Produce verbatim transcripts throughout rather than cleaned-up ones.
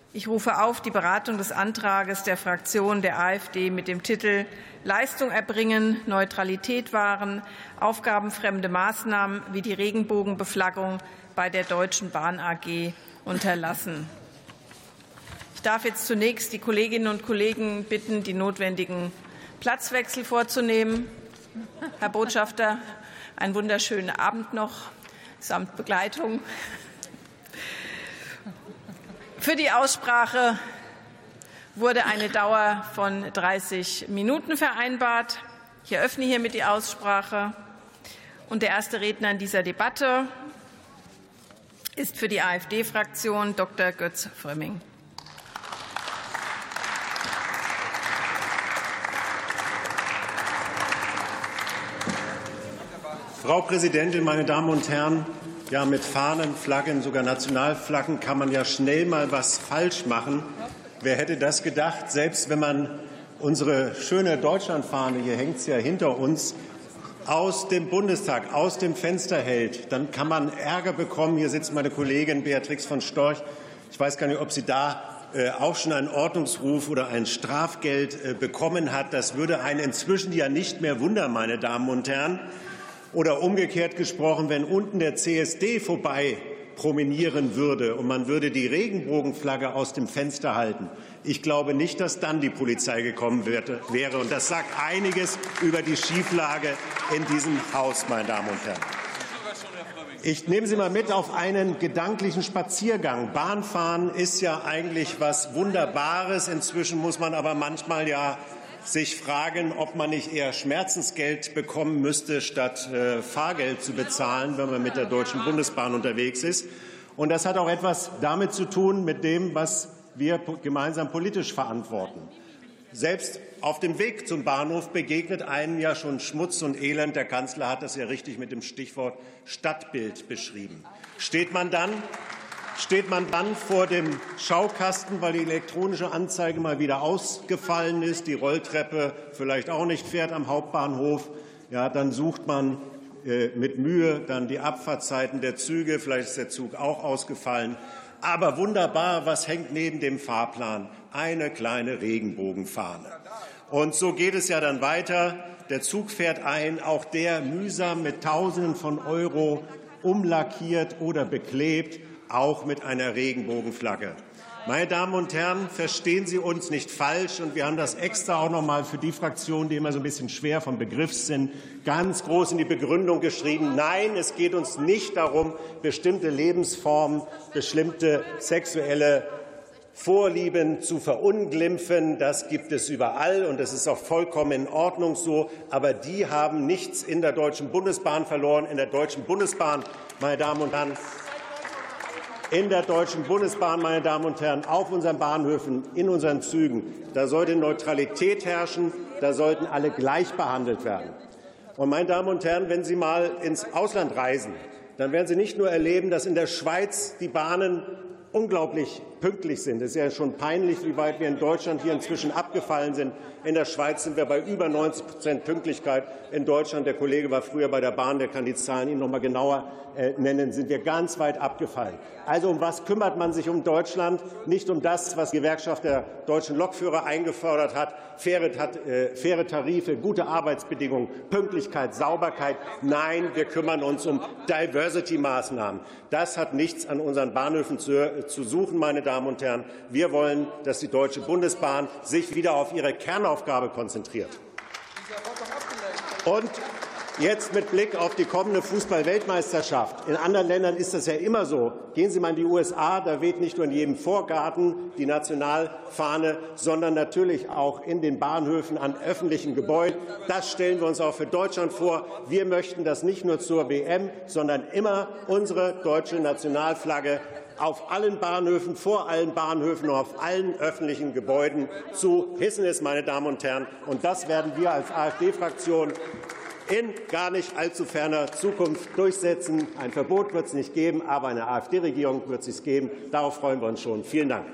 Ich rufe auf die Beratung des Antrags der Fraktion der AfD mit dem Titel Leistung erbringen, Neutralität wahren, aufgabenfremde Maßnahmen wie die Regenbogenbeflaggung bei der Deutschen Bahn A G unterlassen. Ich darf jetzt zunächst die Kolleginnen und Kollegen bitten, die notwendigen Platzwechsel vorzunehmen. Herr Botschafter, einen wunderschönen Abend noch samt Begleitung. Für die Aussprache wurde eine Dauer von dreißig Minuten vereinbart. Ich eröffne hiermit die Aussprache. Und der erste Redner in dieser Debatte ist für die AfD-Fraktion Doktor Götz Frömming. Frau Präsidentin, meine Damen und Herren! Ja, mit Fahnen, Flaggen, sogar Nationalflaggen kann man ja schnell mal was falsch machen. Wer hätte das gedacht? Selbst wenn man unsere schöne Deutschlandfahne, hier hängt sie ja hinter uns, aus dem Bundestag, aus dem Fenster hält, dann kann man Ärger bekommen. Hier sitzt meine Kollegin Beatrix von Storch. Ich weiß gar nicht, ob sie da äh, auch schon einen Ordnungsruf oder ein Strafgeld äh, bekommen hat. Das würde einen inzwischen ja nicht mehr wundern, meine Damen und Herren. Oder umgekehrt gesprochen, wenn unten der C S D vorbei promenieren würde und man würde die Regenbogenflagge aus dem Fenster halten. Ich glaube nicht, dass dann die Polizei gekommen wäre. Und das sagt einiges über die Schieflage in diesem Haus, meine Damen und Herren. Ich nehme Sie mal mit auf einen gedanklichen Spaziergang. Bahnfahren ist ja eigentlich was Wunderbares. Inzwischen muss man aber manchmal ja sich fragen, ob man nicht eher Schmerzensgeld bekommen müsste, statt äh, Fahrgeld zu bezahlen, wenn man mit der Deutschen Bundesbahn unterwegs ist. Und das hat auch etwas damit zu tun, mit dem, was wir gemeinsam politisch verantworten. Selbst auf dem Weg zum Bahnhof begegnet einem ja schon Schmutz und Elend. Der Kanzler hat das ja richtig mit dem Stichwort Stadtbild beschrieben. Steht man dann Steht man dann vor dem Schaukasten, weil die elektronische Anzeige mal wieder ausgefallen ist, die Rolltreppe vielleicht auch nicht fährt am Hauptbahnhof, ja, dann sucht man äh, mit Mühe dann die Abfahrtzeiten der Züge. Vielleicht ist der Zug auch ausgefallen. Aber wunderbar, was hängt neben dem Fahrplan? Eine kleine Regenbogenfahne. Und so geht es ja dann weiter. Der Zug fährt ein, auch der mühsam mit Tausenden von Euro umlackiert oder beklebt, auch mit einer Regenbogenflagge. Meine Damen und Herren, verstehen Sie uns nicht falsch. Und wir haben das extra auch noch mal für die Fraktionen, die immer so ein bisschen schwer vom Begriff sind, ganz groß in die Begründung geschrieben. Nein, es geht uns nicht darum, bestimmte Lebensformen, bestimmte sexuelle Vorlieben zu verunglimpfen. Das gibt es überall, und das ist auch vollkommen in Ordnung so. Aber die haben nichts in der Deutschen Bundesbahn verloren. In der Deutschen Bundesbahn, meine Damen und Herren, In der Deutschen Bundesbahn, meine Damen und Herren, auf unseren Bahnhöfen, in unseren Zügen, da sollte Neutralität herrschen, da sollten alle gleich behandelt werden. Und, meine Damen und Herren, wenn Sie mal ins Ausland reisen, dann werden Sie nicht nur erleben, dass in der Schweiz die Bahnen unglaublich pünktlich sind. Es ist ja schon peinlich, wie weit wir in Deutschland hier inzwischen abgefallen sind. In der Schweiz sind wir bei über neunzig Prozent Pünktlichkeit. In Deutschland, der Kollege war früher bei der Bahn, der kann die Zahlen Ihnen noch mal genauer äh, nennen, sind wir ganz weit abgefallen. Also um was kümmert man sich um Deutschland? Nicht um das, was die Gewerkschaft der deutschen Lokführer eingefordert hat, faire, äh, faire Tarife, gute Arbeitsbedingungen, Pünktlichkeit, Sauberkeit. Nein, wir kümmern uns um Diversity-Maßnahmen. Das hat nichts an unseren Bahnhöfen zu, zu suchen, meine Damen und Herren. Wir wollen, dass die Deutsche Bundesbahn sich wieder auf ihre Kernaufgabe konzentriert. Und jetzt mit Blick auf die kommende Fußball-Weltmeisterschaft. In anderen Ländern ist das ja immer so. Gehen Sie mal in die U S A, da weht nicht nur in jedem Vorgarten die Nationalfahne, sondern natürlich auch in den Bahnhöfen an öffentlichen Gebäuden. Das stellen wir uns auch für Deutschland vor. Wir möchten, dass nicht nur zur W M, sondern immer unsere deutsche Nationalflagge auf allen Bahnhöfen, vor allen Bahnhöfen und auf allen öffentlichen Gebäuden zu hissen ist, meine Damen und Herren. Und das werden wir als AfD-Fraktion in gar nicht allzu ferner Zukunft durchsetzen. Ein Verbot wird es nicht geben, aber eine AfD-Regierung wird es geben. Darauf freuen wir uns schon. Vielen Dank.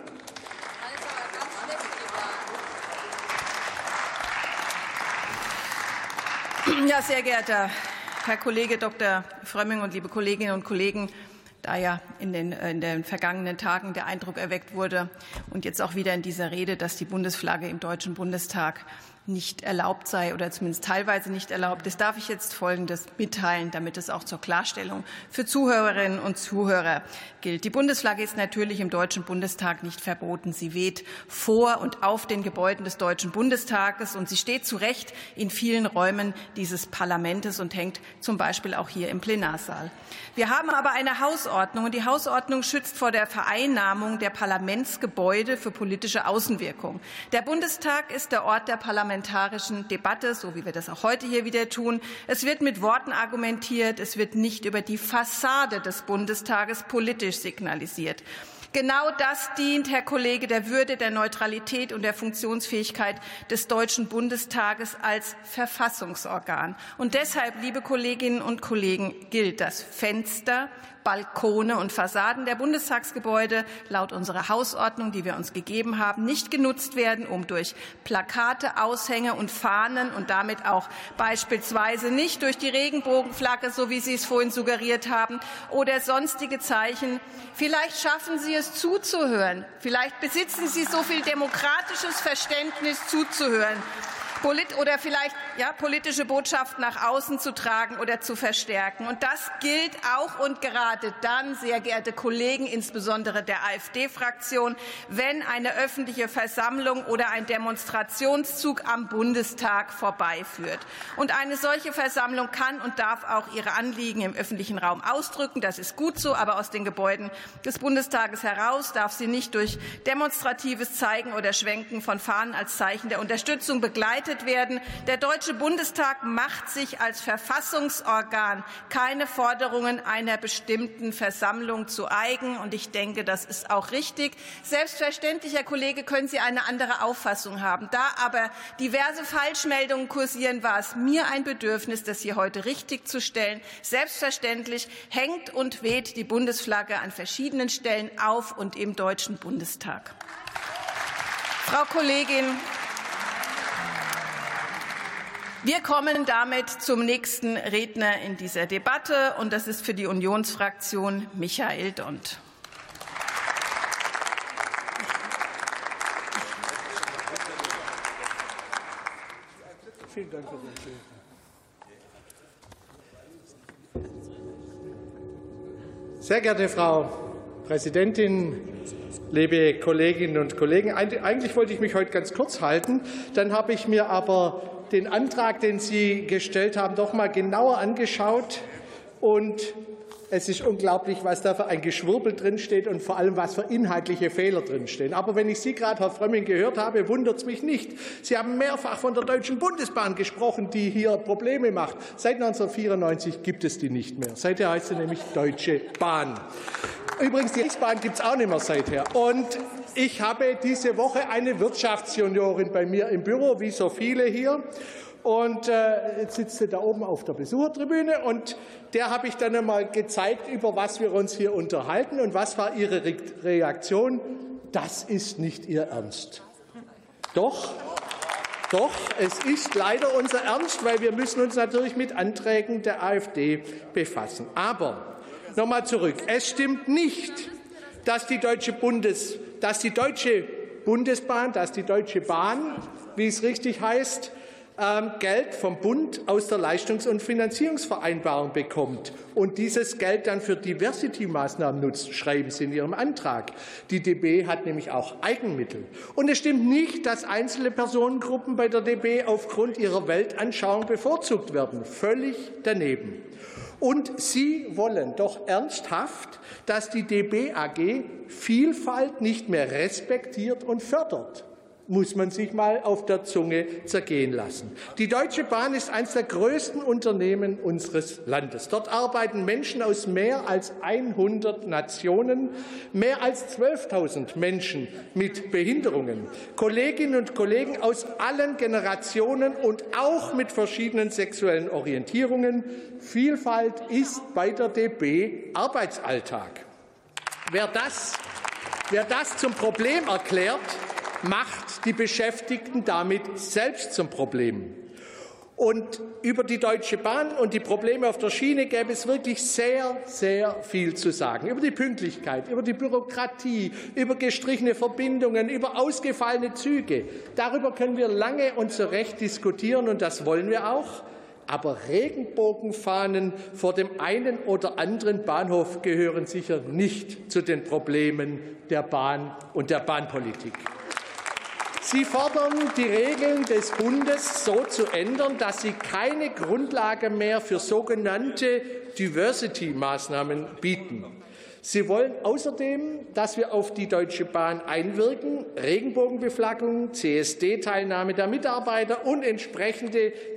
Ja, sehr geehrter Herr Kollege Doktor Frömming und liebe Kolleginnen und Kollegen, da ja in den, in den vergangenen Tagen der Eindruck erweckt wurde und jetzt auch wieder in dieser Rede, dass die Bundesflagge im Deutschen Bundestag nicht erlaubt sei oder zumindest teilweise nicht erlaubt ist, darf ich jetzt Folgendes mitteilen, damit es auch zur Klarstellung für Zuhörerinnen und Zuhörer gilt. Die Bundesflagge ist natürlich im Deutschen Bundestag nicht verboten. Sie weht vor und auf den Gebäuden des Deutschen Bundestages und sie steht zu Recht in vielen Räumen dieses Parlaments und hängt zum Beispiel auch hier im Plenarsaal. Wir haben aber eine Hausordnung und die Hausordnung schützt vor der Vereinnahmung der Parlamentsgebäude für politische Außenwirkung. Der Bundestag ist der Ort der Parlamentarischen Debatte, so wie wir das auch heute hier wieder tun. Es wird mit Worten argumentiert, es wird nicht über die Fassade des Bundestages politisch signalisiert. Genau das dient, Herr Kollege, der Würde, der Neutralität und der Funktionsfähigkeit des Deutschen Bundestages als Verfassungsorgan. Und deshalb, liebe Kolleginnen und Kollegen, gilt das Fenster, Balkone und Fassaden der Bundestagsgebäude laut unserer Hausordnung, die wir uns gegeben haben, nicht genutzt werden, um durch Plakate, Aushänge und Fahnen und damit auch beispielsweise nicht durch die Regenbogenflagge, so wie Sie es vorhin suggeriert haben, oder sonstige Zeichen. Vielleicht schaffen Sie es zuzuhören. Vielleicht besitzen Sie so viel demokratisches Verständnis zuzuhören. Oder vielleicht ja, politische Botschaften nach außen zu tragen oder zu verstärken. Und das gilt auch und gerade dann, sehr geehrte Kollegen, insbesondere der AfD-Fraktion, wenn eine öffentliche Versammlung oder ein Demonstrationszug am Bundestag vorbeiführt. Und eine solche Versammlung kann und darf auch ihre Anliegen im öffentlichen Raum ausdrücken. Das ist gut so, aber aus den Gebäuden des Bundestages heraus darf sie nicht durch demonstratives Zeigen oder Schwenken von Fahnen als Zeichen der Unterstützung begleitet werden. Der Deutsche Bundestag macht sich als Verfassungsorgan keine Forderungen einer bestimmten Versammlung zu eigen. Und ich denke, das ist auch richtig. Selbstverständlich, Herr Kollege, können Sie eine andere Auffassung haben. Da aber diverse Falschmeldungen kursieren, war es mir ein Bedürfnis, das hier heute richtig zu stellen. Selbstverständlich hängt und weht die Bundesflagge an verschiedenen Stellen auf und im Deutschen Bundestag. Frau Kollegin, wir kommen damit zum nächsten Redner in dieser Debatte, und das ist für die Unionsfraktion Michael Dont. Vielen Dank, Frau Präsidentin. Sehr geehrte Frau Präsidentin, liebe Kolleginnen und Kollegen! Eigentlich wollte ich mich heute ganz kurz halten. Dann habe ich mir aber den Antrag, den Sie gestellt haben, doch mal genauer angeschaut. Und es ist unglaublich, was da für ein Geschwurbel drinsteht und vor allem, was für inhaltliche Fehler drinstehen. Aber wenn ich Sie gerade, Herr Frömming, gehört habe, wundert es mich nicht. Sie haben mehrfach von der Deutschen Bundesbahn gesprochen, die hier Probleme macht. Seit neunzehnhundertvierundneunzig gibt es die nicht mehr. Seither heißt sie nämlich Deutsche Bahn. Übrigens, die Reichsbahn gibt es auch nicht mehr seither. Und ich habe diese Woche eine Wirtschaftsjuniorin bei mir im Büro, wie so viele hier. Und äh, jetzt sitzt sie da oben auf der Besuchertribüne. Und der habe ich dann einmal gezeigt, über was wir uns hier unterhalten. Und was war ihre Re Reaktion? Das ist nicht ihr Ernst. Doch, doch, es ist leider unser Ernst, weil wir müssen uns natürlich mit Anträgen der AfD befassen. Aber noch mal zurück. Es stimmt nicht, dass die Deutsche Bundes, dass die Deutsche Bundesbahn, dass die Deutsche Bahn, wie es richtig heißt, Geld vom Bund aus der Leistungs- und Finanzierungsvereinbarung bekommt und dieses Geld dann für Diversity-Maßnahmen nutzt, schreiben Sie in Ihrem Antrag. Die D B hat nämlich auch Eigenmittel. Und es stimmt nicht, dass einzelne Personengruppen bei der D B aufgrund ihrer Weltanschauung bevorzugt werden. Völlig daneben. Und Sie wollen doch ernsthaft, dass die D B A G Vielfalt nicht mehr respektiert und fördert. Muss man sich mal auf der Zunge zergehen lassen. Die Deutsche Bahn ist eines der größten Unternehmen unseres Landes. Dort arbeiten Menschen aus mehr als hundert Nationen, mehr als zwölftausend Menschen mit Behinderungen, Kolleginnen und Kollegen aus allen Generationen und auch mit verschiedenen sexuellen Orientierungen. Vielfalt ist bei der D B Arbeitsalltag. Wer das, wer das zum Problem erklärt, macht die Beschäftigten damit selbst zum Problem. Und über die Deutsche Bahn und die Probleme auf der Schiene gäbe es wirklich sehr, sehr viel zu sagen. Über die Pünktlichkeit, über die Bürokratie, über gestrichene Verbindungen, über ausgefallene Züge. Darüber können wir lange und zu Recht diskutieren, und das wollen wir auch. Aber Regenbogenfahnen vor dem einen oder anderen Bahnhof gehören sicher nicht zu den Problemen der Bahn und der Bahnpolitik. Sie fordern, die Regeln des Bundes so zu ändern, dass sie keine Grundlage mehr für sogenannte Diversity-Maßnahmen bieten. Sie wollen außerdem, dass wir auf die Deutsche Bahn einwirken, Regenbogenbeflaggung, C S D-Teilnahme der Mitarbeiter und entsprechende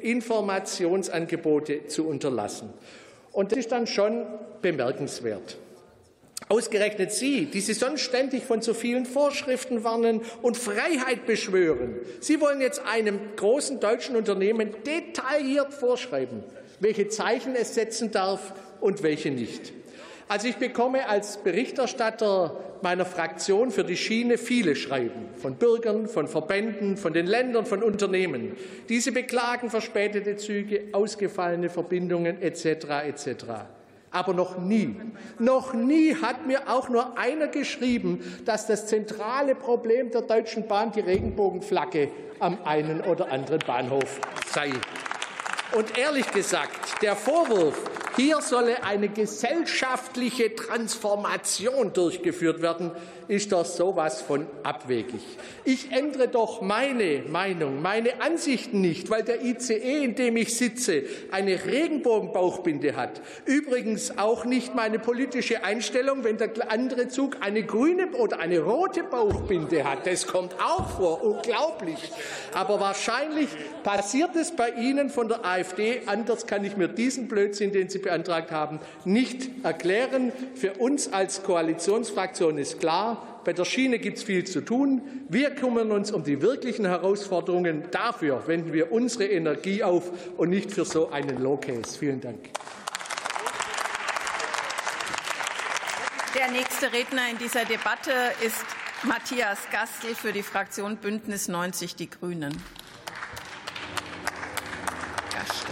Informationsangebote zu unterlassen. Und das ist dann schon bemerkenswert. Ausgerechnet Sie, die Sie sonst ständig von so vielen Vorschriften warnen und Freiheit beschwören, Sie wollen jetzt einem großen deutschen Unternehmen detailliert vorschreiben, welche Zeichen es setzen darf und welche nicht. Also ich bekomme als Berichterstatter meiner Fraktion für die Schiene viele Schreiben von Bürgern, von Verbänden, von den Ländern, von Unternehmen. Diese beklagen verspätete Züge, ausgefallene Verbindungen et cetera et cetera. Aber noch nie, noch nie hat mir auch nur einer geschrieben, dass das zentrale Problem der Deutschen Bahn die Regenbogenflagge am einen oder anderen Bahnhof sei. Und ehrlich gesagt, der Vorwurf, hier solle eine gesellschaftliche Transformation durchgeführt werden, ist doch sowas von abwegig. Ich ändere doch meine Meinung, meine Ansichten nicht, weil der I C E, in dem ich sitze, eine Regenbogenbauchbinde hat. Übrigens auch nicht meine politische Einstellung, wenn der andere Zug eine grüne oder eine rote Bauchbinde hat. Das kommt auch vor, unglaublich. Aber wahrscheinlich passiert es bei Ihnen von der AfD. Anders kann ich mir diesen Blödsinn, den Sie beantragt haben, nicht erklären. Für uns als Koalitionsfraktion ist klar, bei der Schiene gibt es viel zu tun. Wir kümmern uns um die wirklichen Herausforderungen. Dafür wenden wir unsere Energie auf und nicht für so einen Low-Case. Vielen Dank. Der nächste Redner in dieser Debatte ist Matthias Gastl für die Fraktion Bündnis neunzig Die Grünen. Gastl.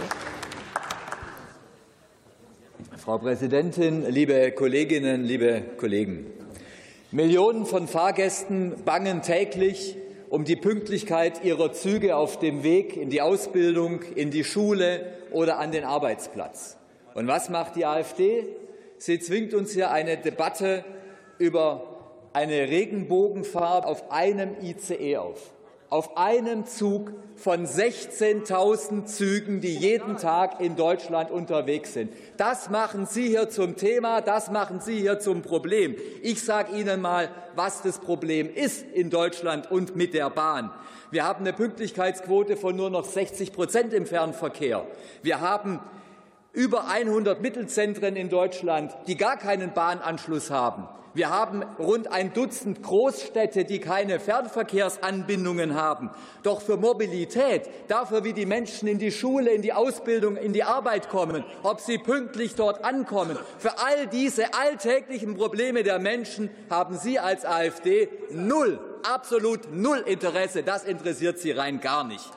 Frau Präsidentin, liebe Kolleginnen, liebe Kollegen! Millionen von Fahrgästen bangen täglich um die Pünktlichkeit ihrer Züge auf dem Weg in die Ausbildung, in die Schule oder an den Arbeitsplatz. Und was macht die AfD? Sie zwingt uns hier eine Debatte über eine Regenbogenfahrt auf einem I C E auf. Auf einem Zug von sechzehntausend Zügen, die jeden Tag in Deutschland unterwegs sind. Das machen Sie hier zum Thema, das machen Sie hier zum Problem. Ich sage Ihnen mal, was das Problem ist in Deutschland und mit der Bahn. Wir haben eine Pünktlichkeitsquote von nur noch sechzig Prozent im Fernverkehr. Wir haben über hundert Mittelzentren in Deutschland, die gar keinen Bahnanschluss haben. Wir haben rund ein Dutzend Großstädte, die keine Fernverkehrsanbindungen haben. Doch für Mobilität, dafür, wie die Menschen in die Schule, in die Ausbildung, in die Arbeit kommen, ob sie pünktlich dort ankommen, für all diese alltäglichen Probleme der Menschen haben Sie als AfD null, absolut null Interesse. Das interessiert Sie rein gar nicht.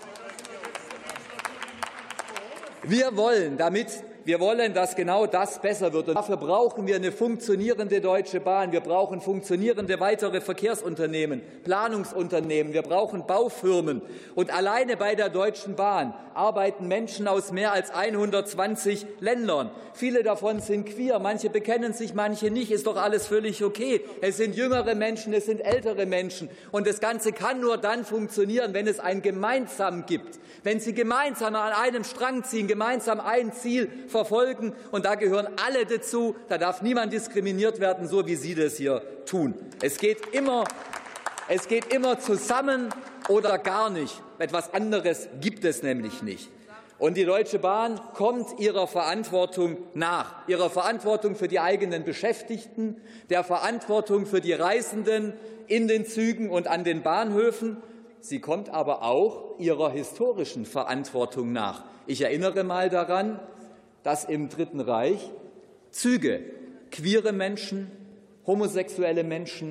Wir wollen damit Wir wollen, dass genau das besser wird. Und dafür brauchen wir eine funktionierende Deutsche Bahn. Wir brauchen funktionierende weitere Verkehrsunternehmen, Planungsunternehmen. Wir brauchen Baufirmen. Und alleine bei der Deutschen Bahn arbeiten Menschen aus mehr als hundertzwanzig Ländern. Viele davon sind queer. Manche bekennen sich, manche nicht. Ist doch alles völlig okay. Es sind jüngere Menschen, es sind ältere Menschen. Und das Ganze kann nur dann funktionieren, wenn es ein Gemeinsam gibt. Wenn sie gemeinsam an einem Strang ziehen, gemeinsam ein Ziel verfolgen. Und da gehören alle dazu. Da darf niemand diskriminiert werden, so wie Sie das hier tun. Es geht immer, es geht immer zusammen oder gar nicht. Etwas anderes gibt es nämlich nicht. Und die Deutsche Bahn kommt ihrer Verantwortung nach, ihrer Verantwortung für die eigenen Beschäftigten, der Verantwortung für die Reisenden in den Zügen und an den Bahnhöfen. Sie kommt aber auch ihrer historischen Verantwortung nach. Ich erinnere mal daran, dass im Dritten Reich Züge queere Menschen, homosexuelle Menschen,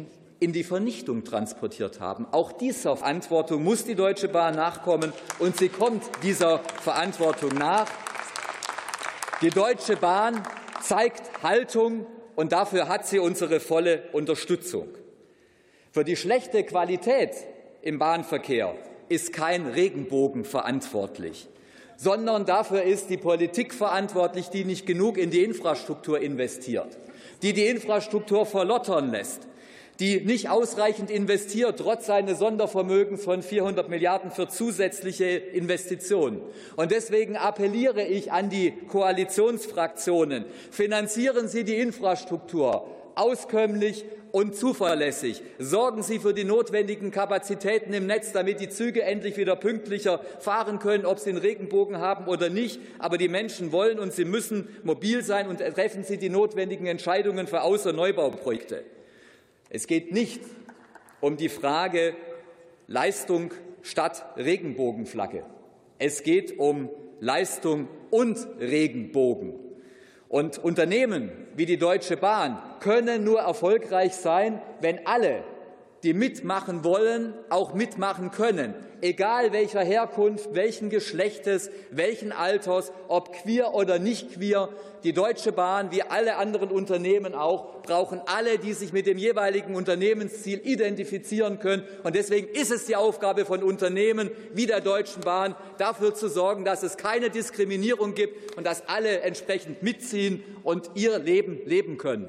in die Vernichtung transportiert haben. Auch dieser Verantwortung muss die Deutsche Bahn nachkommen, und sie kommt dieser Verantwortung nach. Die Deutsche Bahn zeigt Haltung, und dafür hat sie unsere volle Unterstützung. Für die schlechte Qualität im Bahnverkehr ist kein Regenbogen verantwortlich, sondern dafür ist die Politik verantwortlich, die nicht genug in die Infrastruktur investiert, die die Infrastruktur verlottern lässt, die nicht ausreichend investiert, trotz seines Sondervermögens von vierhundert Milliarden für zusätzliche Investitionen. Und deswegen appelliere ich an die Koalitionsfraktionen: Finanzieren Sie die Infrastruktur auskömmlich und zuverlässig. Sorgen Sie für die notwendigen Kapazitäten im Netz, damit die Züge endlich wieder pünktlicher fahren können, ob sie einen Regenbogen haben oder nicht. Aber die Menschen wollen und sie müssen mobil sein, und treffen Sie die notwendigen Entscheidungen für Aus- und Neubauprojekte. Es geht nicht um die Frage Leistung statt Regenbogenflagge. Es geht um Leistung und Regenbogen. Und Unternehmen wie die Deutsche Bahn können nur erfolgreich sein, wenn alle, die mitmachen wollen, auch mitmachen können, egal welcher Herkunft, welchen Geschlechtes, welchen Alters, ob queer oder nicht queer. Die Deutsche Bahn, wie alle anderen Unternehmen auch, brauchen alle, die sich mit dem jeweiligen Unternehmensziel identifizieren können. Und deswegen ist es die Aufgabe von Unternehmen wie der Deutschen Bahn, dafür zu sorgen, dass es keine Diskriminierung gibt und dass alle entsprechend mitziehen und ihr Leben leben können.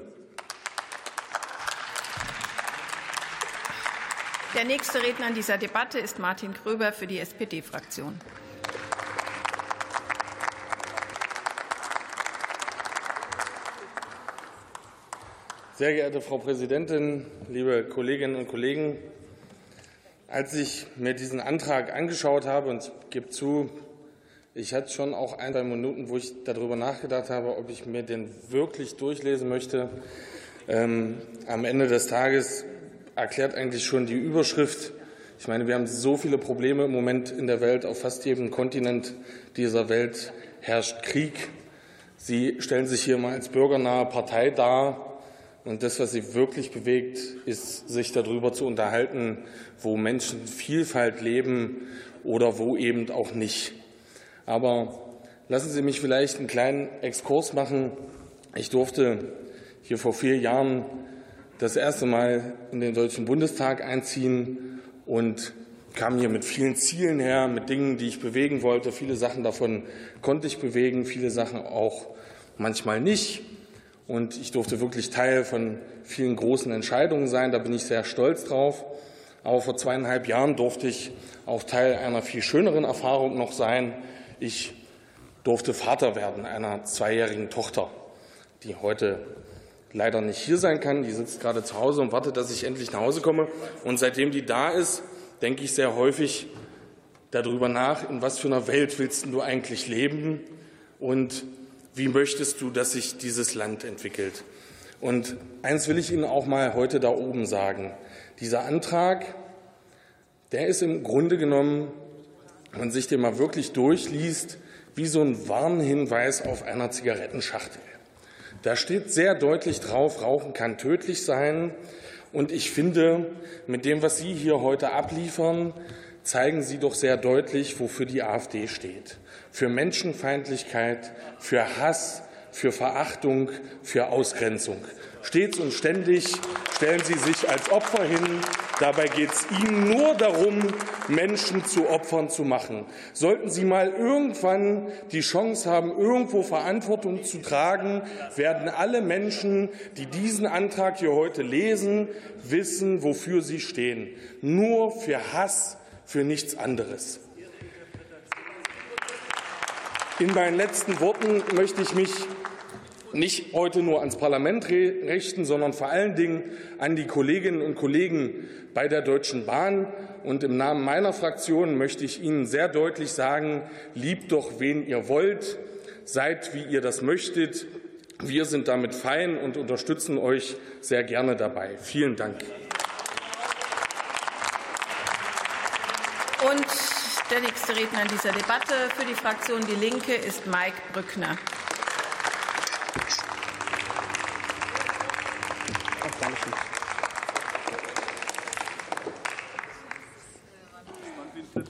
Der nächste Redner in dieser Debatte ist Martin Gröber für die S P D-Fraktion. Sehr geehrte Frau Präsidentin, liebe Kolleginnen und Kollegen! Als ich mir diesen Antrag angeschaut habe, und ich gebe zu, ich hatte schon auch ein, zwei Minuten, wo ich darüber nachgedacht habe, ob ich mir den wirklich durchlesen möchte. Ähm, am Ende des Tages erklärt eigentlich schon die Überschrift. Ich meine, wir haben so viele Probleme im Moment in der Welt. Auf fast jedem Kontinent dieser Welt herrscht Krieg. Sie stellen sich hier mal als bürgernahe Partei dar. Und das, was Sie wirklich bewegt, ist, sich darüber zu unterhalten, wo Menschen Vielfalt leben oder wo eben auch nicht. Aber lassen Sie mich vielleicht einen kleinen Exkurs machen. Ich durfte hier vor vier Jahren das erste Mal in den Deutschen Bundestag einziehen und kam hier mit vielen Zielen her, mit Dingen, die ich bewegen wollte. Viele Sachen davon konnte ich bewegen, viele Sachen auch manchmal nicht. Und ich durfte wirklich Teil von vielen großen Entscheidungen sein. Da bin ich sehr stolz drauf. Aber vor zweieinhalb Jahren durfte ich auch Teil einer viel schöneren Erfahrung noch sein. Ich durfte Vater werden einer zweijährigen Tochter, die heute leider nicht hier sein kann. Die sitzt gerade zu Hause und wartet, dass ich endlich nach Hause komme. Und seitdem die da ist, denke ich sehr häufig darüber nach, in was für einer Welt willst du eigentlich leben und wie möchtest du, dass sich dieses Land entwickelt? Und eins will ich Ihnen auch mal heute da oben sagen. Dieser Antrag, der ist im Grunde genommen, wenn man sich den mal wirklich durchliest, wie so ein Warnhinweis auf einer Zigarettenschachtel. Da steht sehr deutlich drauf, Rauchen kann tödlich sein. Und ich finde, mit dem, was Sie hier heute abliefern, zeigen Sie doch sehr deutlich, wofür die AfD steht. Für Menschenfeindlichkeit, für Hass, für Verachtung, für Ausgrenzung. Stets und ständig stellen Sie sich als Opfer hin. Dabei geht es Ihnen nur darum, Menschen zu Opfern zu machen. Sollten Sie mal irgendwann die Chance haben, irgendwo Verantwortung zu tragen, werden alle Menschen, die diesen Antrag hier heute lesen, wissen, wofür sie stehen. Nur für Hass, für nichts anderes. In meinen letzten Worten möchte ich mich nicht heute nur ans Parlament richten, sondern vor allen Dingen an die Kolleginnen und Kollegen bei der Deutschen Bahn. Und im Namen meiner Fraktion möchte ich Ihnen sehr deutlich sagen, liebt doch, wen ihr wollt, seid, wie ihr das möchtet. Wir sind damit fein und unterstützen euch sehr gerne dabei. Vielen Dank. Und der nächste Redner in dieser Debatte für die Fraktion Die Linke ist Mike Brückner.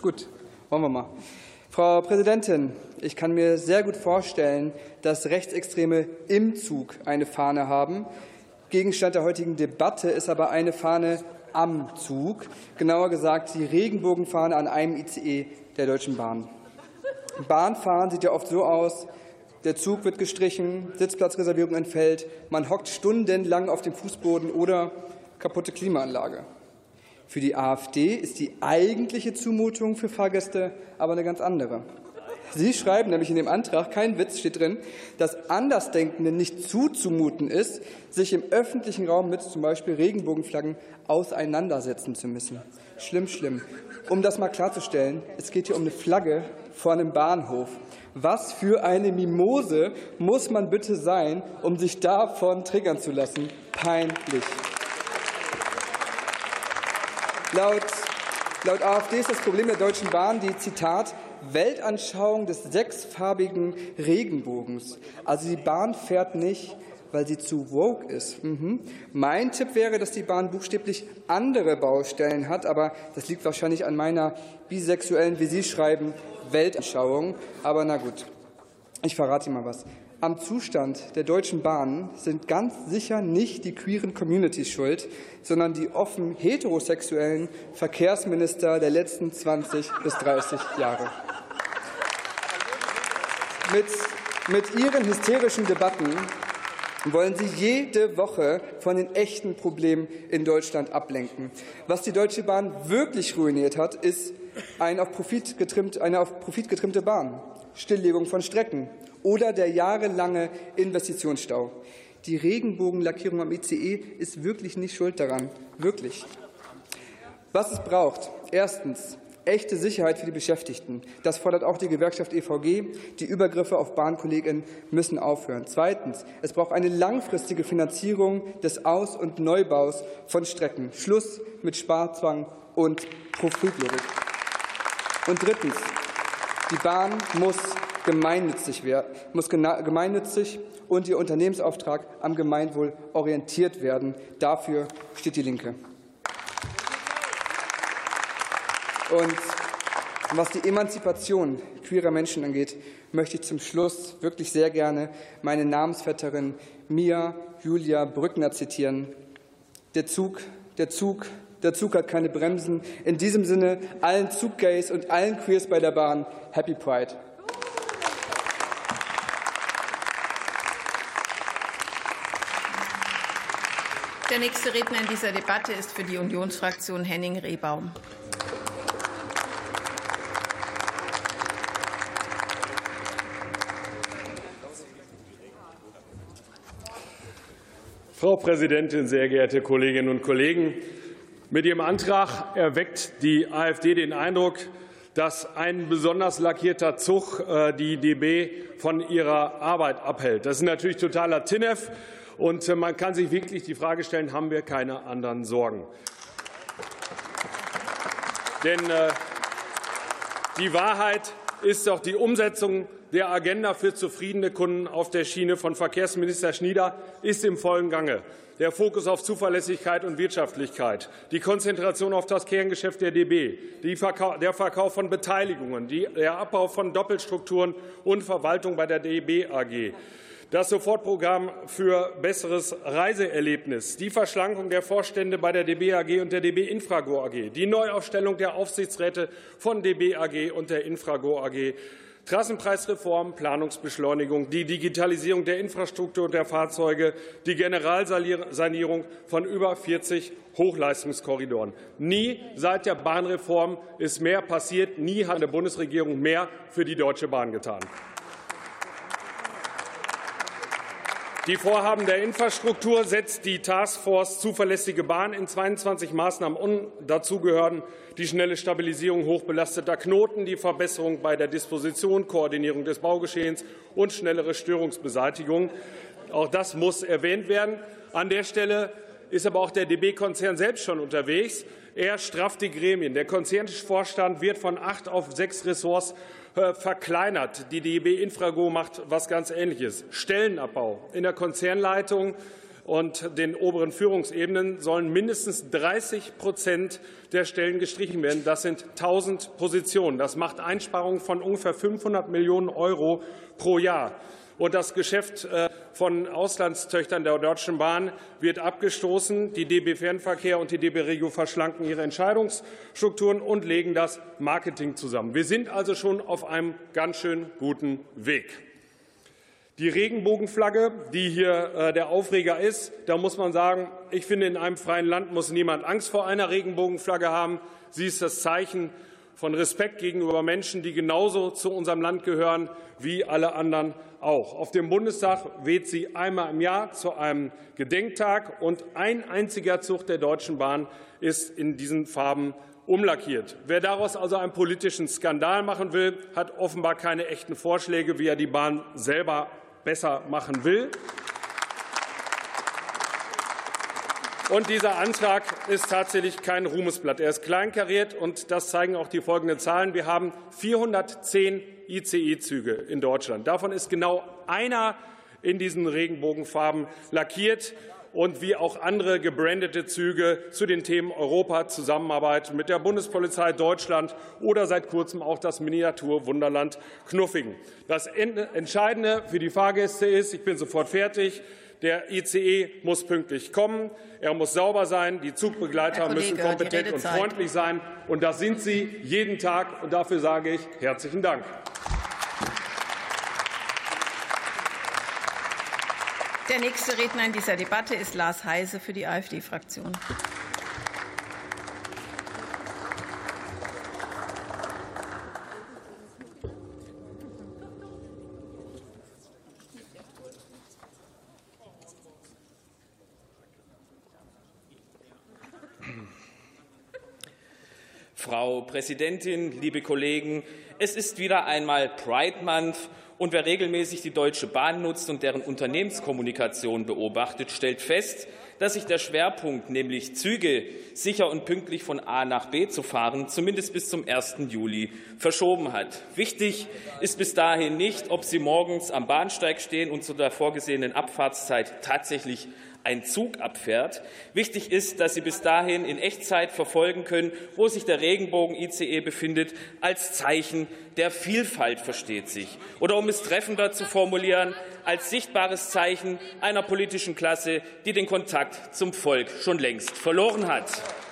Gut, wollen wir mal. Frau Präsidentin, ich kann mir sehr gut vorstellen, dass Rechtsextreme im Zug eine Fahne haben. Gegenstand der heutigen Debatte ist aber eine Fahne am Zug, genauer gesagt die Regenbogenfahne an einem I C E der Deutschen Bahn. Bahnfahren sieht ja oft so aus, der Zug wird gestrichen, Sitzplatzreservierung entfällt, man hockt stundenlang auf dem Fußboden oder kaputte Klimaanlage. Für die AfD ist die eigentliche Zumutung für Fahrgäste aber eine ganz andere. Sie schreiben nämlich in dem Antrag, kein Witz steht drin, dass Andersdenkenden nicht zuzumuten ist, sich im öffentlichen Raum mit zum Beispiel Regenbogenflaggen auseinandersetzen zu müssen. Schlimm, schlimm. Um das mal klarzustellen, es geht hier um eine Flagge vor einem Bahnhof. Was für eine Mimose muss man bitte sein, um sich davon triggern zu lassen? Peinlich. Laut, laut AfD ist das Problem der Deutschen Bahn die, Zitat, Weltanschauung des sechsfarbigen Regenbogens. Also die Bahn fährt nicht, weil sie zu woke ist. Mhm. Mein Tipp wäre, dass die Bahn buchstäblich andere Baustellen hat, aber das liegt wahrscheinlich an meiner bisexuellen, wie Sie schreiben, Weltanschauung. Aber na gut, ich verrate Ihnen mal was. Am Zustand der Deutschen Bahn sind ganz sicher nicht die queeren Communities schuld, sondern die offen heterosexuellen Verkehrsminister der letzten zwanzig bis dreißig Jahre. Mit, mit ihren hysterischen Debatten wollen Sie jede Woche von den echten Problemen in Deutschland ablenken. Was die Deutsche Bahn wirklich ruiniert hat, ist eine auf Profit getrimmte, eine auf Profit getrimmte Bahn, Stilllegung von Strecken oder der jahrelange Investitionsstau. Die Regenbogenlackierung am I C E ist wirklich nicht schuld daran. Wirklich. Was es braucht, erstens echte Sicherheit für die Beschäftigten. Das fordert auch die Gewerkschaft E V G. Die Übergriffe auf BahnkollegInnen müssen aufhören. Zweitens, es braucht eine langfristige Finanzierung des Aus- und Neubaus von Strecken. Schluss mit Sparzwang und Profitlogik. Und drittens, die Bahn muss gemeinnützig werden, muss gemeinnützig und ihr Unternehmensauftrag am Gemeinwohl orientiert werden. Dafür steht die Linke. Und was die Emanzipation queerer Menschen angeht, möchte ich zum Schluss wirklich sehr gerne meine Namensvetterin Mia Julia Brückner zitieren. Der Zug, der Zug, der Zug hat keine Bremsen. In diesem Sinne allen Zuggays und allen Queers bei der Bahn Happy Pride. Der nächste Redner in dieser Debatte ist für die Unionsfraktion Henning Rehbaum. Frau Präsidentin, sehr geehrte Kolleginnen und Kollegen! Mit ihrem Antrag erweckt die AfD den Eindruck, dass ein besonders lackierter Zug die D B von ihrer Arbeit abhält. Das ist natürlich totaler Tinnef, und man kann sich wirklich die Frage stellen, haben wir keine anderen Sorgen? Denn die Wahrheit ist doch, die Umsetzung der Agenda für zufriedene Kunden auf der Schiene von Verkehrsminister Schnieder ist im vollen Gange. Der Fokus auf Zuverlässigkeit und Wirtschaftlichkeit, die Konzentration auf das Kerngeschäft der D B, der Verkauf von Beteiligungen, der Abbau von Doppelstrukturen und Verwaltung bei der D B A G, das Sofortprogramm für besseres Reiseerlebnis, die Verschlankung der Vorstände bei der D B A G und der D B Infrago A G, die Neuaufstellung der Aufsichtsräte von D B A G und der Infrago A G, Trassenpreisreform, Planungsbeschleunigung, die Digitalisierung der Infrastruktur und der Fahrzeuge, die Generalsanierung von über vierzig Hochleistungskorridoren. Nie seit der Bahnreform ist mehr passiert. Nie hat eine Bundesregierung mehr für die Deutsche Bahn getan. Die Vorhaben der Infrastruktur setzt die Taskforce Zuverlässige Bahn in zweiundzwanzig Maßnahmen um. Dazu gehören die schnelle Stabilisierung hochbelasteter Knoten, die Verbesserung bei der Disposition, Koordinierung des Baugeschehens und schnellere Störungsbeseitigung. Auch das muss erwähnt werden. An der Stelle ist aber auch der D B-Konzern selbst schon unterwegs. Er strafft die Gremien. Der Konzernvorstand wird von acht auf sechs Ressorts verkleinert. Die D B Infrago macht was ganz Ähnliches. Stellenabbau in der Konzernleitung, und den oberen Führungsebenen sollen mindestens dreißig Prozent der Stellen gestrichen werden. Das sind tausend Positionen. Das macht Einsparungen von ungefähr fünfhundert Millionen Euro pro Jahr. Und das Geschäft von Auslandstöchtern der Deutschen Bahn wird abgestoßen. Die D B Fernverkehr und die D B Regio verschlanken ihre Entscheidungsstrukturen und legen das Marketing zusammen. Wir sind also schon auf einem ganz schön guten Weg. Die Regenbogenflagge, die hier der Aufreger ist, da muss man sagen, ich finde, in einem freien Land muss niemand Angst vor einer Regenbogenflagge haben. Sie ist das Zeichen von Respekt gegenüber Menschen, die genauso zu unserem Land gehören wie alle anderen auch. Auf dem Bundestag weht sie einmal im Jahr zu einem Gedenktag, und ein einziger Zug der Deutschen Bahn ist in diesen Farben umlackiert. Wer daraus also einen politischen Skandal machen will, hat offenbar keine echten Vorschläge, wie er die Bahn selber besser machen will. Und dieser Antrag ist tatsächlich kein Ruhmesblatt. Er ist kleinkariert, und das zeigen auch die folgenden Zahlen. Wir haben vierhundertzehn I C E-Züge in Deutschland. Davon ist genau einer in diesen Regenbogenfarben lackiert, und wie auch andere gebrandete Züge zu den Themen Europa, Zusammenarbeit mit der Bundespolizei Deutschland oder seit kurzem auch das Miniaturwunderland Knuffingen. Das Entscheidende für die Fahrgäste ist, ich bin sofort fertig, der I C E muss pünktlich kommen, er muss sauber sein, die Zugbegleiter Kollege, müssen kompetent und freundlich sein, und das sind sie jeden Tag, und dafür sage ich herzlichen Dank. Der nächste Redner in dieser Debatte ist Lars Heise für die AfD-Fraktion. Frau Präsidentin, liebe Kollegen! Es ist wieder einmal Pride Month, und wer regelmäßig die Deutsche Bahn nutzt und deren Unternehmenskommunikation beobachtet, stellt fest, dass sich der Schwerpunkt, nämlich Züge sicher und pünktlich von A nach B zu fahren, zumindest bis zum ersten Juli verschoben hat. Wichtig ist bis dahin nicht, ob Sie morgens am Bahnsteig stehen und zu der vorgesehenen Abfahrtszeit tatsächlich ein Zug abfährt. Wichtig ist, dass Sie bis dahin in Echtzeit verfolgen können, wo sich der Regenbogen-I C E befindet, als Zeichen der Vielfalt, versteht sich. Oder um es treffender zu formulieren, als sichtbares Zeichen einer politischen Klasse, die den Kontakt zum Volk schon längst verloren hat.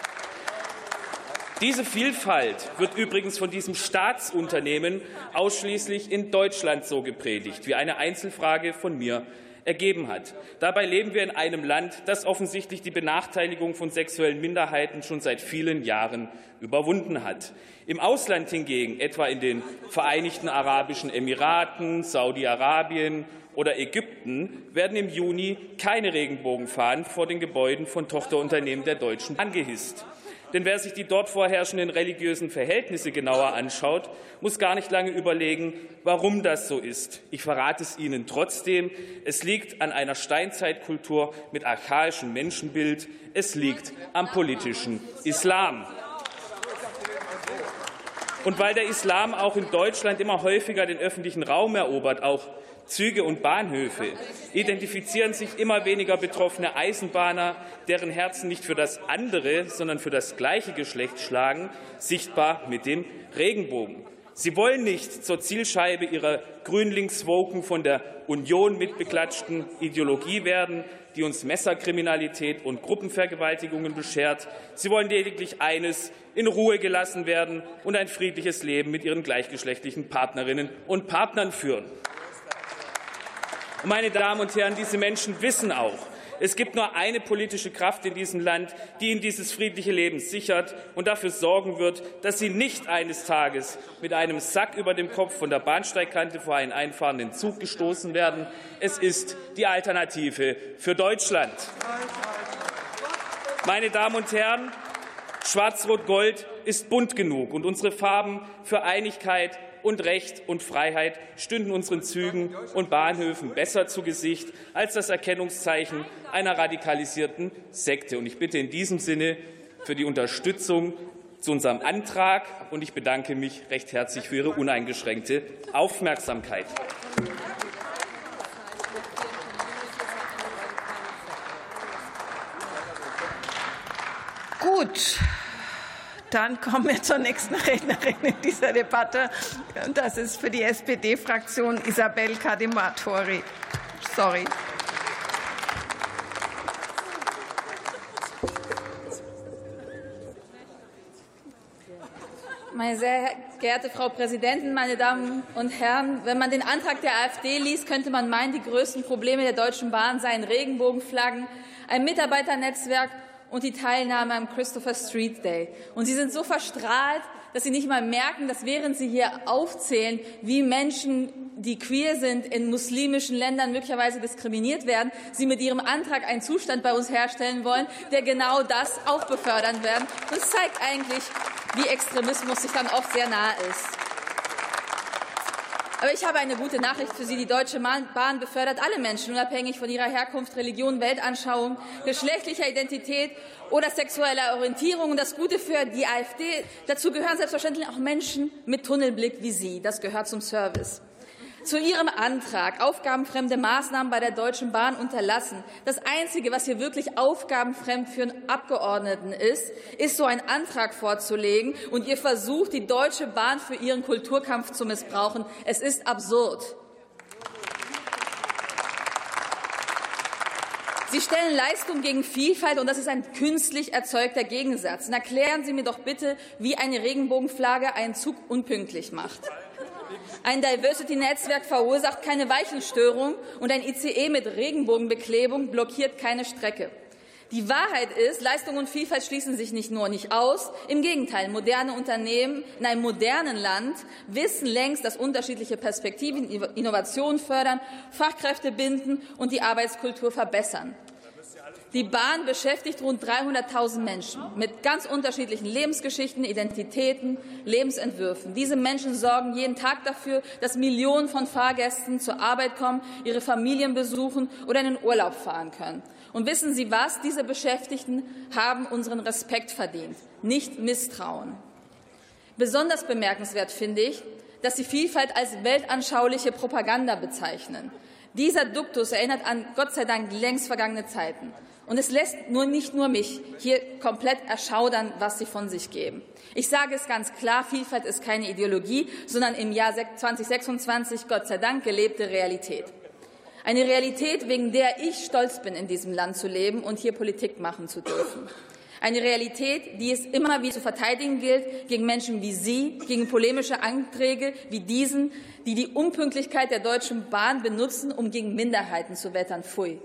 Diese Vielfalt wird übrigens von diesem Staatsunternehmen ausschließlich in Deutschland so gepredigt, wie eine Einzelfrage von mir ergeben hat. Dabei leben wir in einem Land, das offensichtlich die Benachteiligung von sexuellen Minderheiten schon seit vielen Jahren überwunden hat. Im Ausland hingegen, etwa in den Vereinigten Arabischen Emiraten, Saudi-Arabien oder Ägypten, werden im Juni keine Regenbogenfahnen vor den Gebäuden von Tochterunternehmen der Deutschen Bahn angehisst. Denn wer sich die dort vorherrschenden religiösen Verhältnisse genauer anschaut, muss gar nicht lange überlegen, warum das so ist. Ich verrate es Ihnen trotzdem. Es liegt an einer Steinzeitkultur mit archaischem Menschenbild. Es liegt am politischen Islam. Und weil der Islam auch in Deutschland immer häufiger den öffentlichen Raum erobert, auch Züge und Bahnhöfe, identifizieren sich immer weniger betroffene Eisenbahner, deren Herzen nicht für das andere, sondern für das gleiche Geschlecht schlagen, sichtbar mit dem Regenbogen. Sie wollen nicht zur Zielscheibe ihrer grün-links-woken, von der Union mitbeklatschten Ideologie werden, die uns Messerkriminalität und Gruppenvergewaltigungen beschert. Sie wollen lediglich eines: in Ruhe gelassen werden und ein friedliches Leben mit ihren gleichgeschlechtlichen Partnerinnen und Partnern führen. Meine Damen und Herren, diese Menschen wissen auch, es gibt nur eine politische Kraft in diesem Land, die ihnen dieses friedliche Leben sichert und dafür sorgen wird, dass sie nicht eines Tages mit einem Sack über dem Kopf von der Bahnsteigkante vor einen einfahrenden Zug gestoßen werden. Es ist die Alternative für Deutschland. Meine Damen und Herren, Schwarz-Rot-Gold ist bunt genug, und unsere Farben für Einigkeit und Recht und Freiheit stünden unseren Zügen und Bahnhöfen besser zu Gesicht als das Erkennungszeichen einer radikalisierten Sekte. Und ich bitte in diesem Sinne für die Unterstützung zu unserem Antrag, und ich bedanke mich recht herzlich für Ihre uneingeschränkte Aufmerksamkeit. Gut. Dann kommen wir zur nächsten Rednerin in dieser Debatte. Das ist für die S P D-Fraktion Isabel Kadematori. Sorry. Meine sehr geehrte Frau Präsidentin, meine Damen und Herren! Wenn man den Antrag der AfD liest, könnte man meinen, die größten Probleme der Deutschen Bahn seien Regenbogenflaggen, ein Mitarbeiternetzwerk und die Teilnahme am Christopher Street Day. Und Sie sind so verstrahlt, dass Sie nicht mal merken, dass während Sie hier aufzählen, wie Menschen, die queer sind, in muslimischen Ländern möglicherweise diskriminiert werden, Sie mit Ihrem Antrag einen Zustand bei uns herstellen wollen, der genau das auch befördern werden. Das zeigt eigentlich, wie Extremismus sich dann oft sehr nahe ist. Aber ich habe eine gute Nachricht für Sie. Die Deutsche Bahn befördert alle Menschen, unabhängig von ihrer Herkunft, Religion, Weltanschauung, geschlechtlicher Identität oder sexueller Orientierung. Und das Gute für die AfD, dazu gehören selbstverständlich auch Menschen mit Tunnelblick wie Sie. Das gehört zum Service. Zu Ihrem Antrag, aufgabenfremde Maßnahmen bei der Deutschen Bahn unterlassen. Das Einzige, was hier wirklich aufgabenfremd für einen Abgeordneten ist, ist so einen Antrag vorzulegen und Ihr Versuch, die Deutsche Bahn für Ihren Kulturkampf zu missbrauchen. Es ist absurd. Sie stellen Leistung gegen Vielfalt, und das ist ein künstlich erzeugter Gegensatz. Und erklären Sie mir doch bitte, wie eine Regenbogenflagge einen Zug unpünktlich macht. Ein Diversity-Netzwerk verursacht keine Weichenstörung und ein I C E mit Regenbogenbeklebung blockiert keine Strecke. Die Wahrheit ist, Leistung und Vielfalt schließen sich nicht nur nicht aus. Im Gegenteil, moderne Unternehmen in einem modernen Land wissen längst, dass unterschiedliche Perspektiven Innovation fördern, Fachkräfte binden und die Arbeitskultur verbessern. Die Bahn beschäftigt rund dreihunderttausend Menschen mit ganz unterschiedlichen Lebensgeschichten, Identitäten, Lebensentwürfen. Diese Menschen sorgen jeden Tag dafür, dass Millionen von Fahrgästen zur Arbeit kommen, ihre Familien besuchen oder in den Urlaub fahren können. Und wissen Sie was? Diese Beschäftigten haben unseren Respekt verdient, nicht Misstrauen. Besonders bemerkenswert finde ich, dass Sie Vielfalt als weltanschauliche Propaganda bezeichnen. Dieser Duktus erinnert an Gott sei Dank längst vergangene Zeiten. Und es lässt nur nicht nur mich hier komplett erschaudern, was Sie von sich geben. Ich sage es ganz klar, Vielfalt ist keine Ideologie, sondern im Jahr zweitausendsechsundzwanzig Gott sei Dank gelebte Realität. Eine Realität, wegen der ich stolz bin, in diesem Land zu leben und hier Politik machen zu dürfen. Eine Realität, die es immer wieder zu verteidigen gilt, gegen Menschen wie Sie, gegen polemische Anträge wie diesen, die die Unpünktlichkeit der Deutschen Bahn benutzen, um gegen Minderheiten zu wettern. Pfui.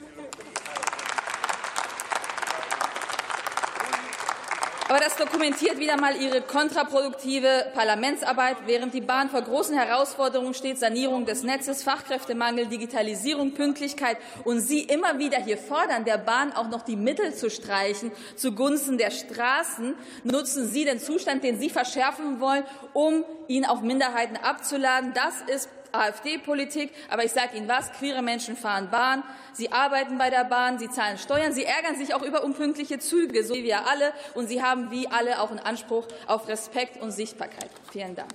Aber das dokumentiert wieder mal Ihre kontraproduktive Parlamentsarbeit, während die Bahn vor großen Herausforderungen steht, Sanierung des Netzes, Fachkräftemangel, Digitalisierung, Pünktlichkeit, und Sie immer wieder hier fordern, der Bahn auch noch die Mittel zu streichen zugunsten der Straßen, nutzen Sie den Zustand, den Sie verschärfen wollen, um ihn auf Minderheiten abzuladen. Das ist AfD-Politik, aber ich sage Ihnen was, queere Menschen fahren Bahn, sie arbeiten bei der Bahn, sie zahlen Steuern, sie ärgern sich auch über unpünktliche Züge, so wie wir alle, und sie haben wie alle auch einen Anspruch auf Respekt und Sichtbarkeit. Vielen Dank.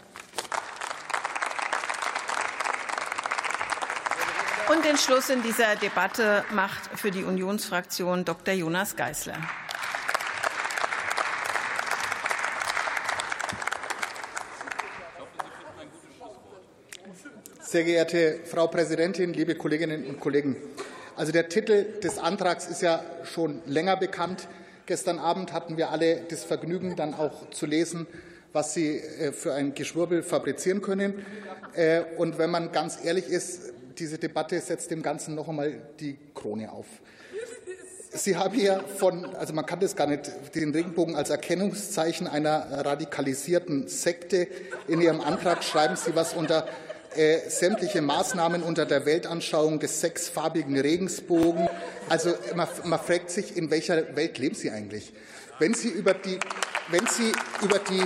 Und den Schluss in dieser Debatte macht für die Unionsfraktion Doktor Jonas Geisler. Sehr geehrte Frau Präsidentin, liebe Kolleginnen und Kollegen! Also der Titel des Antrags ist ja schon länger bekannt. Gestern Abend hatten wir alle das Vergnügen, dann auch zu lesen, was Sie für ein Geschwurbel fabrizieren können. Und wenn man ganz ehrlich ist, diese Debatte setzt dem Ganzen noch einmal die Krone auf. Sie haben hier von, also man kann das gar nicht, den Regenbogen als Erkennungszeichen einer radikalisierten Sekte. In Ihrem Antrag schreiben Sie was unter Äh, sämtliche Maßnahmen unter der Weltanschauung des sechsfarbigen Regenbogens. Also man, man fragt sich, in welcher Welt leben Sie eigentlich? Wenn Sie über die, wenn Sie über die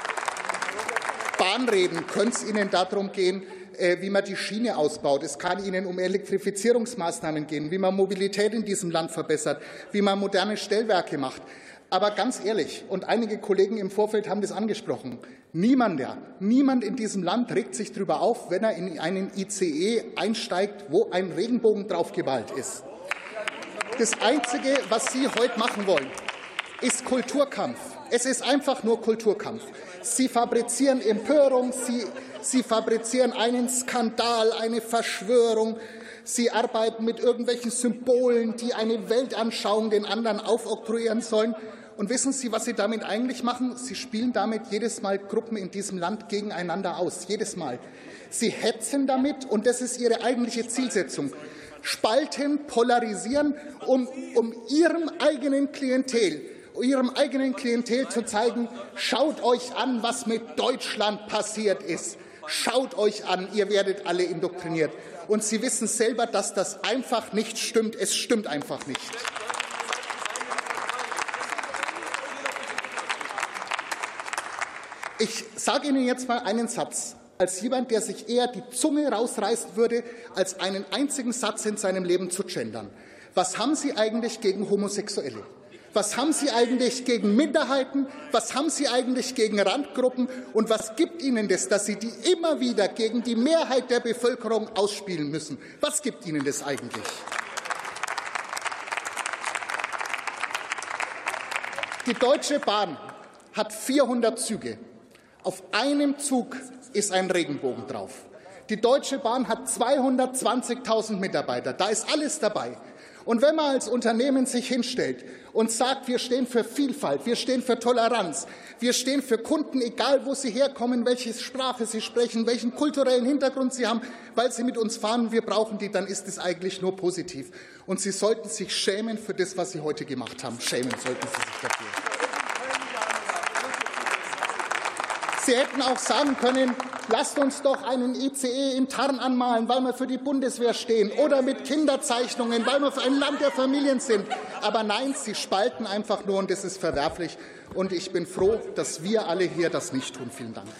Bahn reden, könnte es Ihnen darum gehen, äh, wie man die Schiene ausbaut. Es kann Ihnen um Elektrifizierungsmaßnahmen gehen, wie man Mobilität in diesem Land verbessert, wie man moderne Stellwerke macht. Aber ganz ehrlich, und einige Kollegen im Vorfeld haben das angesprochen, niemand, ja, niemand in diesem Land regt sich darüber auf, wenn er in einen I C E einsteigt, wo ein Regenbogen draufgemalt ist. Das Einzige, was Sie heute machen wollen, ist Kulturkampf. Es ist einfach nur Kulturkampf. Sie fabrizieren Empörung, Sie, Sie fabrizieren einen Skandal, eine Verschwörung. Sie arbeiten mit irgendwelchen Symbolen, die eine Weltanschauung den anderen aufoktroyieren sollen. Und wissen Sie, was Sie damit eigentlich machen? Sie spielen damit jedes Mal Gruppen in diesem Land gegeneinander aus. Jedes Mal. Sie hetzen damit, und das ist Ihre eigentliche Zielsetzung. Spalten, polarisieren, um, um Ihrem eigenen Klientel, Ihrem eigenen Klientel zu zeigen, schaut euch an, was mit Deutschland passiert ist. Schaut euch an, ihr werdet alle indoktriniert. Und Sie wissen selber, dass das einfach nicht stimmt. Es stimmt einfach nicht. Ich sage Ihnen jetzt mal einen Satz, als jemand, der sich eher die Zunge rausreißen würde, als einen einzigen Satz in seinem Leben zu gendern. Was haben Sie eigentlich gegen Homosexuelle? Was haben Sie eigentlich gegen Minderheiten? Was haben Sie eigentlich gegen Randgruppen? Und was gibt Ihnen das, dass Sie die immer wieder gegen die Mehrheit der Bevölkerung ausspielen müssen? Was gibt Ihnen das eigentlich? Die Deutsche Bahn hat vierhundert Züge. Auf einem Zug ist ein Regenbogen drauf. Die Deutsche Bahn hat zweihundertzwanzigtausend Mitarbeiter. Da ist alles dabei. Und wenn man als Unternehmen sich hinstellt und sagt, wir stehen für Vielfalt, wir stehen für Toleranz, wir stehen für Kunden, egal wo sie herkommen, welche Sprache sie sprechen, welchen kulturellen Hintergrund sie haben, weil sie mit uns fahren, wir brauchen die, dann ist es eigentlich nur positiv. Und Sie sollten sich schämen für das, was Sie heute gemacht haben. Schämen sollten Sie sich dafür. Sie hätten auch sagen können, lasst uns doch einen I C E in Tarn anmalen, weil wir für die Bundeswehr stehen, oder mit Kinderzeichnungen, weil wir für ein Land der Familien sind. Aber nein, Sie spalten einfach nur, und das ist verwerflich. Und ich bin froh, dass wir alle hier das nicht tun. Vielen Dank.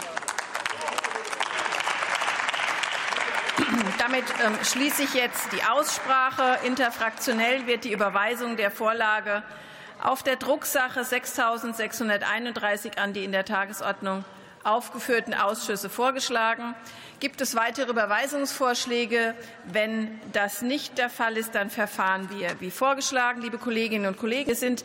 Damit ähm, schließe ich jetzt die Aussprache. Interfraktionell wird die Überweisung der Vorlage auf der Drucksache sechstausendsechshunderteinunddreißig an die in der Tagesordnung aufgeführten Ausschüsse vorgeschlagen. Gibt es weitere Überweisungsvorschläge? Wenn das nicht der Fall ist, dann verfahren wir wie vorgeschlagen. Liebe Kolleginnen und Kollegen, es sind